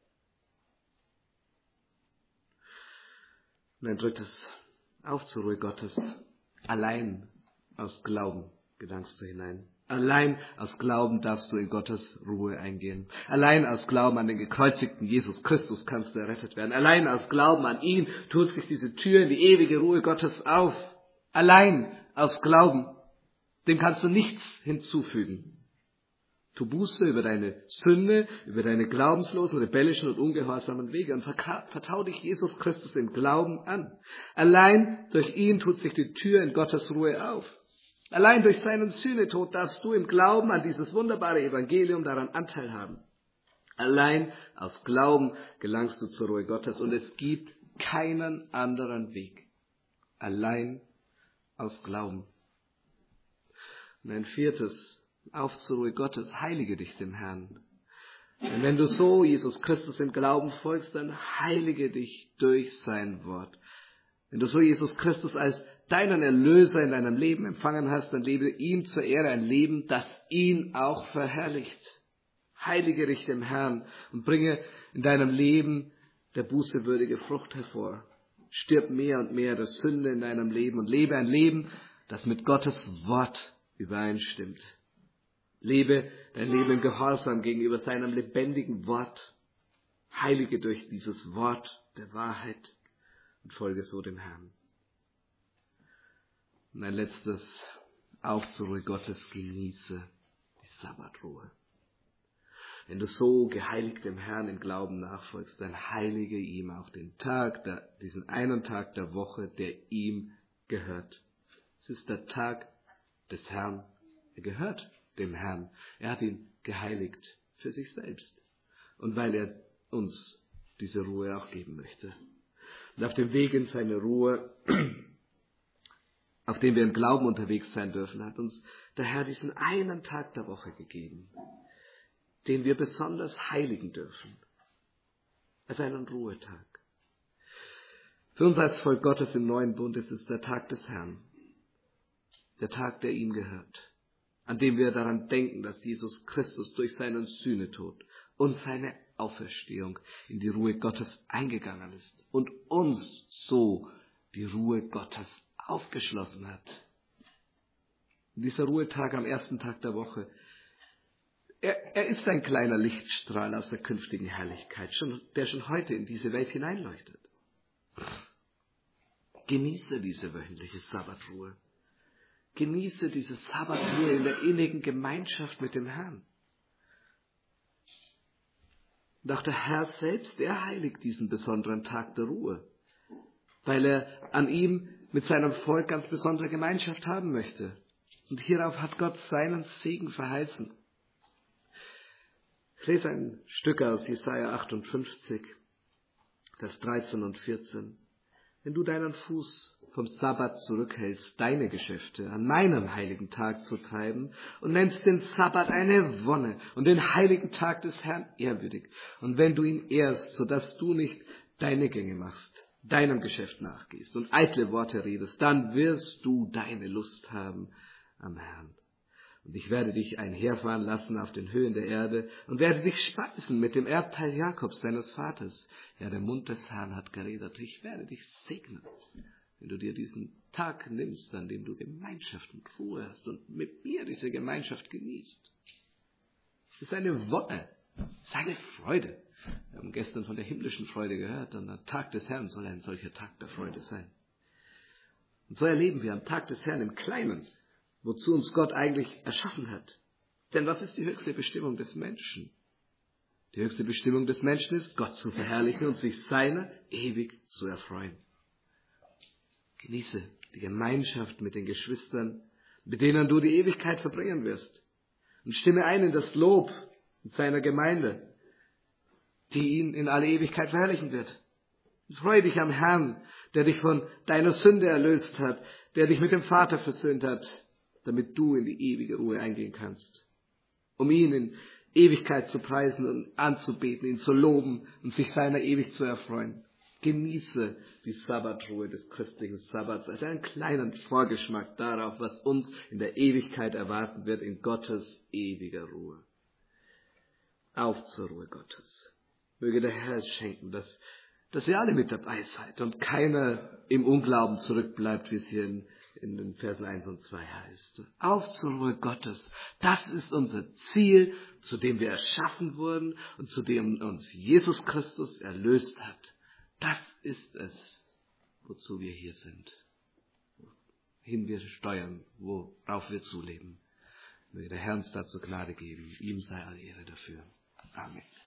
[SPEAKER 1] Und ein drittes, auf zur Ruhe Gottes. Allein aus Glauben gelangst du hinein. Allein aus Glauben darfst du in Gottes Ruhe eingehen. Allein aus Glauben an den gekreuzigten Jesus Christus kannst du errettet werden. Allein aus Glauben an ihn tut sich diese Tür in die ewige Ruhe Gottes auf. Allein aus Glauben. Dem kannst du nichts hinzufügen. Tu Buße über deine Sünde, über deine glaubenslosen, rebellischen und ungehorsamen Wege und vertrau dich Jesus Christus im Glauben an. Allein durch ihn tut sich die Tür in Gottes Ruhe auf. Allein durch seinen Sühnetod darfst du im Glauben an dieses wunderbare Evangelium daran Anteil haben. Allein aus Glauben gelangst du zur Ruhe Gottes und es gibt keinen anderen Weg. Allein aus Glauben. Und ein viertes, auf zur Ruhe Gottes, heilige dich dem Herrn. Denn wenn du so Jesus Christus im Glauben folgst, dann heilige dich durch sein Wort. Wenn du so Jesus Christus als deinen Erlöser in deinem Leben empfangen hast, dann lebe ihm zur Ehre ein Leben, das ihn auch verherrlicht. Heilige dich dem Herrn und bringe in deinem Leben der Buße würdige Frucht hervor. Stirb mehr und mehr der Sünde in deinem Leben und lebe ein Leben, das mit Gottes Wort übereinstimmt. Lebe dein Leben im Gehorsam gegenüber seinem lebendigen Wort. Heilige durch dieses Wort der Wahrheit und folge so dem Herrn. Und ein letztes, auch zur Ruhe Gottes, genieße die Sabbatruhe. Wenn du so geheiligt dem Herrn im Glauben nachfolgst, dann heilige ihm auch den Tag, der, diesen einen Tag der Woche, der ihm gehört. Es ist der Tag des Herrn. Er gehört dem Herrn. Er hat ihn geheiligt für sich selbst. Und weil er uns diese Ruhe auch geben möchte. Und auf dem Weg in seine Ruhe, auf dem wir im Glauben unterwegs sein dürfen, hat uns der Herr diesen einen Tag der Woche gegeben, den wir besonders heiligen dürfen, als einen Ruhetag. Für uns als Volk Gottes im neuen Bund ist es der Tag des Herrn, der Tag, der ihm gehört, an dem wir daran denken, dass Jesus Christus durch seinen Sühnetod und seine Auferstehung in die Ruhe Gottes eingegangen ist und uns so die Ruhe Gottes aufgeschlossen hat. Und dieser Ruhetag am ersten Tag der Woche, er, er ist ein kleiner Lichtstrahl aus der künftigen Herrlichkeit, schon, der schon heute in diese Welt hineinleuchtet. Genieße diese wöchentliche Sabbatruhe. Genieße diese Sabbatruhe in der innigen Gemeinschaft mit dem Herrn. Und auch der Herr selbst, er heiligt diesen besonderen Tag der Ruhe, weil er an ihm mit seinem Volk ganz besondere Gemeinschaft haben möchte. Und hierauf hat Gott seinen Segen verheißen. Ich lese ein Stück aus Jesaja achtundfünfzig, Vers dreizehn und vierzehn. Wenn du deinen Fuß vom Sabbat zurückhältst, deine Geschäfte an meinem heiligen Tag zu treiben und nennst den Sabbat eine Wonne und den heiligen Tag des Herrn ehrwürdig. Und wenn du ihn ehrst, sodass du nicht deine Gänge machst, deinem Geschäft nachgehst und eitle Worte redest, dann wirst du deine Lust haben am Herrn. Und ich werde dich einherfahren lassen auf den Höhen der Erde und werde dich speisen mit dem Erbteil Jakobs, deines Vaters. Ja, der Mund des Herrn hat geredet. Ich werde dich segnen, wenn du dir diesen Tag nimmst, an dem du Gemeinschaft und Ruhe hast und mit mir diese Gemeinschaft genießt. Es ist eine Wonne, es ist eine Freude. Wir haben gestern von der himmlischen Freude gehört, und der Tag des Herrn soll ein solcher Tag der Freude sein. Und so erleben wir am Tag des Herrn im Kleinen, wozu uns Gott eigentlich erschaffen hat. Denn was ist die höchste Bestimmung des Menschen? Die höchste Bestimmung des Menschen ist, Gott zu verherrlichen und sich seiner ewig zu erfreuen. Genieße die Gemeinschaft mit den Geschwistern, mit denen du die Ewigkeit verbringen wirst. Und stimme ein in das Lob seiner Gemeinde, die ihn in alle Ewigkeit verherrlichen wird. Und freue dich am Herrn, der dich von deiner Sünde erlöst hat, der dich mit dem Vater versöhnt hat, damit du in die ewige Ruhe eingehen kannst, um ihn in Ewigkeit zu preisen und anzubeten, ihn zu loben und sich seiner ewig zu erfreuen. Genieße die Sabbatruhe des christlichen Sabbats als einen kleinen Vorgeschmack darauf, was uns in der Ewigkeit erwarten wird, in Gottes ewiger Ruhe. Auf zur Ruhe Gottes. Möge der Herr es schenken, dass, dass ihr alle mit dabei seid und keiner im Unglauben zurückbleibt, wie es hier in in den Versen eins und zwei heißt. Auf zur Ruhe Gottes. Das ist unser Ziel, zu dem wir erschaffen wurden und zu dem uns Jesus Christus erlöst hat. Das ist es, wozu wir hier sind. Wohin wir steuern, worauf wir zuleben. Möge der Herr uns dazu Gnade geben. Ihm sei alle Ehre dafür. Amen.